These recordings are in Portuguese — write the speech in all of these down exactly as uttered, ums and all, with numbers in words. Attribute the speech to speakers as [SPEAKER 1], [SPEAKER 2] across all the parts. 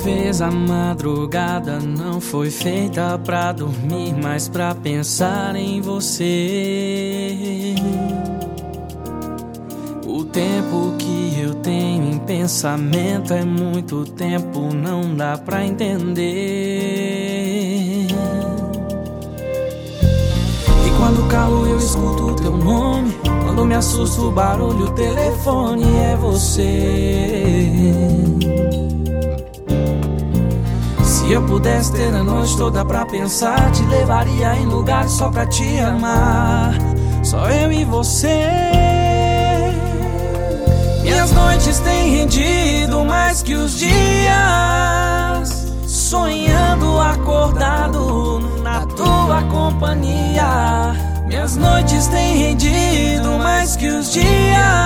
[SPEAKER 1] Talvez a madrugada não foi feita pra dormir, mas pra pensar em você. O tempo que eu tenho em pensamento é muito tempo, não dá pra entender. E quando calo eu escuto o teu nome, quando me assusta o barulho, o telefone é você. Se eu pudesse ter a noite toda pra pensar, te levaria em lugares só pra te amar. Só eu e você. Minhas noites têm rendido mais que os dias, sonhando acordado na tua companhia. Minhas noites têm rendido mais que os dias,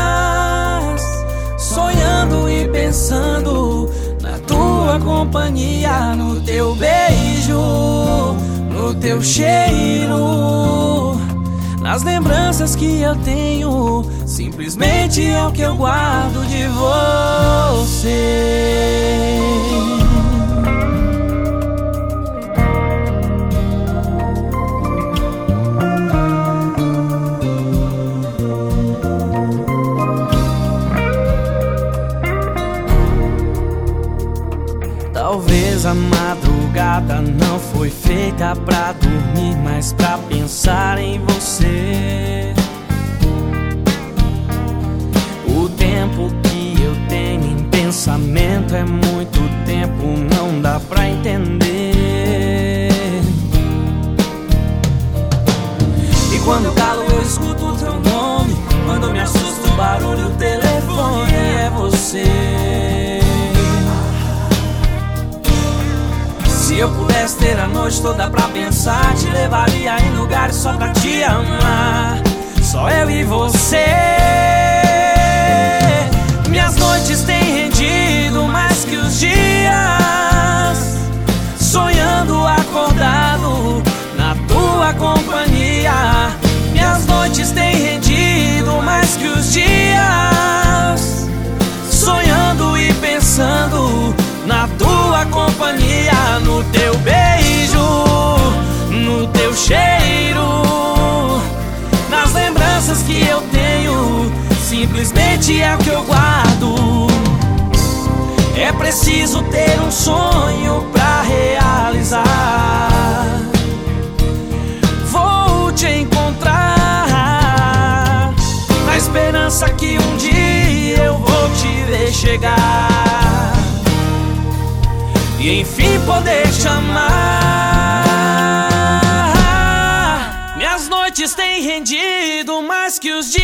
[SPEAKER 1] sonhando e pensando na tua companhia, no teu beijo, no teu cheiro, nas lembranças que eu tenho, simplesmente é o que eu guardo de você. Talvez a madrugada não foi feita pra dormir, mas pra pensar em você. O tempo que eu tenho em pensamento é muito tempo, não dá pra entender. E quando calo eu escuto o teu nome, quando me assusta o barulho, o telefone é você. Se eu pudesse ter a noite toda pra pensar, te levaria em lugares só pra te amar. Só eu e você. Minhas noites têm rendido mais que os dias, sonhando acordado na tua companhia. Minhas noites têm rendido mais que os dias, sonhando e pensando na tua companhia, no teu beijo, no teu cheiro, nas lembranças que eu tenho, simplesmente é o que eu guardo. É preciso ter um sonho pra realizar. Vou te encontrar, na esperança que um dia eu vou te ver chegar e enfim poder te amar. Minhas noites têm rendido mais que os dias,